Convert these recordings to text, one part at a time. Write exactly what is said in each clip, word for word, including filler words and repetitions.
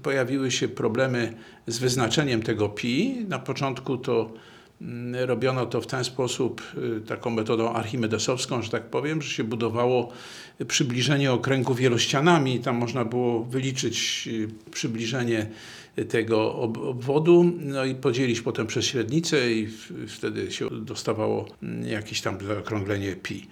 pojawiły się problemy z wyznaczeniem tego pi. Na początku to robiono to w ten sposób, taką metodą archimedesowską, że tak powiem, że się budowało przybliżenie okręgu wielościanami. Tam można było wyliczyć przybliżenie tego obwodu, no i podzielić potem przez średnicę i wtedy się dostawało jakieś tam zaokrąglenie pi.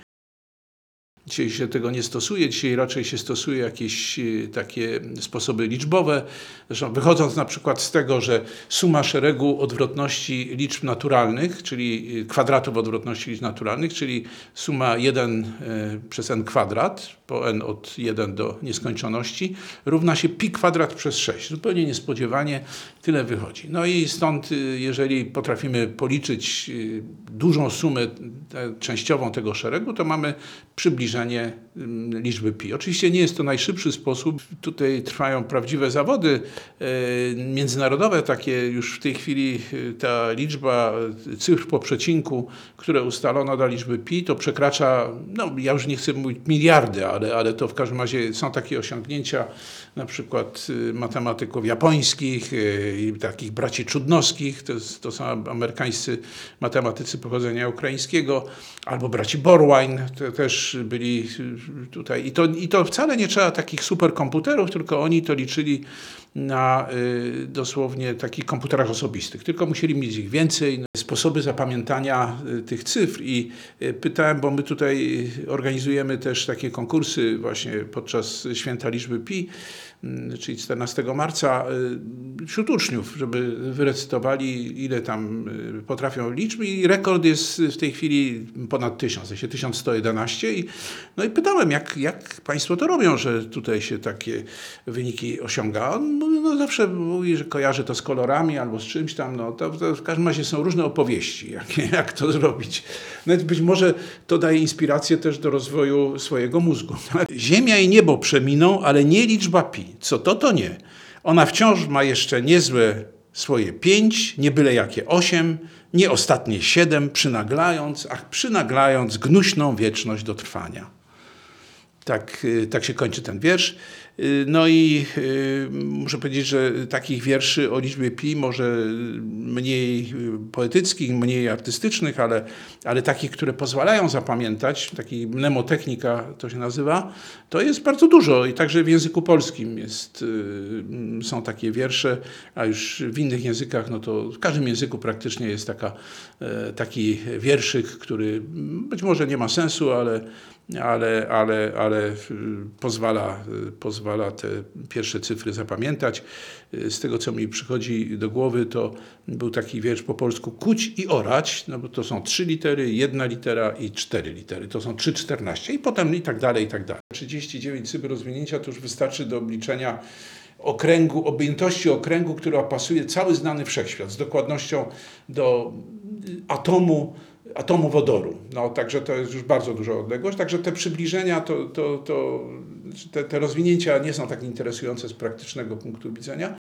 Dzisiaj się tego nie stosuje, dzisiaj raczej się stosuje jakieś takie sposoby liczbowe. Zresztą wychodząc na przykład z tego, że suma szeregu odwrotności liczb naturalnych, czyli kwadratów odwrotności liczb naturalnych, czyli suma jeden przez n kwadrat, po n od jeden do nieskończoności, równa się pi kwadrat przez sześć. Zupełnie niespodziewanie tyle wychodzi. No i stąd, jeżeli potrafimy policzyć dużą sumę częściową tego szeregu, to mamy przybliżenie liczby pi. Oczywiście nie jest to najszybszy sposób. Tutaj trwają prawdziwe zawody międzynarodowe, takie już w tej chwili ta liczba cyfr po przecinku, które ustalono dla liczby pi, to przekracza, no ja już nie chcę mówić miliardy, ale, ale to w każdym razie są takie osiągnięcia na przykład matematyków japońskich i takich braci Czudnowskich, to, to są amerykańscy matematycy pochodzenia ukraińskiego, albo braci Borwein, to też byli tutaj. I to, I to wcale nie trzeba takich superkomputerów, tylko oni to liczyli na y, dosłownie takich komputerach osobistych. Tylko musieli mieć ich więcej. No, sposoby zapamiętania y, tych cyfr. I y, pytałem, bo my tutaj organizujemy też takie konkursy właśnie podczas Święta Liczby Pi, y, czyli czternastego marca, y, wśród uczniów, żeby wyrecytowali, ile tam y, potrafią liczby. I rekord jest w tej chwili ponad tysiąc, w sensie tysiąc sto jedenaście. I, no i pytałem, jak, jak państwo to robią, że tutaj się takie wyniki osiąga. On no zawsze mówi, że kojarzy to z kolorami albo z czymś tam. No, to, to w każdym razie są różne opowieści, jak, jak to zrobić. Nawet być może to daje inspirację też do rozwoju swojego mózgu. Ziemia i niebo przeminą, ale nie liczba pi. Co to, to nie. Ona wciąż ma jeszcze niezłe swoje pięć, nie byle jakie osiem, nie ostatnie siedem, przynaglając, ach przynaglając gnuśną wieczność do trwania. Tak, tak się kończy ten wiersz. No i y, muszę powiedzieć, że takich wierszy o liczbie pi, może mniej poetyckich, mniej artystycznych, ale, ale takich, które pozwalają zapamiętać, taki mnemotechnika to się nazywa, to jest bardzo dużo i także w języku polskim jest, y, są takie wiersze, a już w innych językach, no to w każdym języku praktycznie jest taka, y, taki wierszyk, który być może nie ma sensu, ale ale, ale, ale pozwala, pozwala te pierwsze cyfry zapamiętać. Z tego, co mi przychodzi do głowy, to był taki wiersz po polsku kuć i orać, no bo to są trzy litery, jedna litera i cztery litery. To są trzy czternaście i potem i tak dalej, i tak dalej. trzydzieści dziewięć cyfr rozwinięcia to już wystarczy do obliczenia okręgu, objętości okręgu, który opasuje cały znany wszechświat z dokładnością do atomu, atomu wodoru. No, także to jest już bardzo duża odległość. Także te przybliżenia, to, to, to, te, te rozwinięcia nie są tak interesujące z praktycznego punktu widzenia.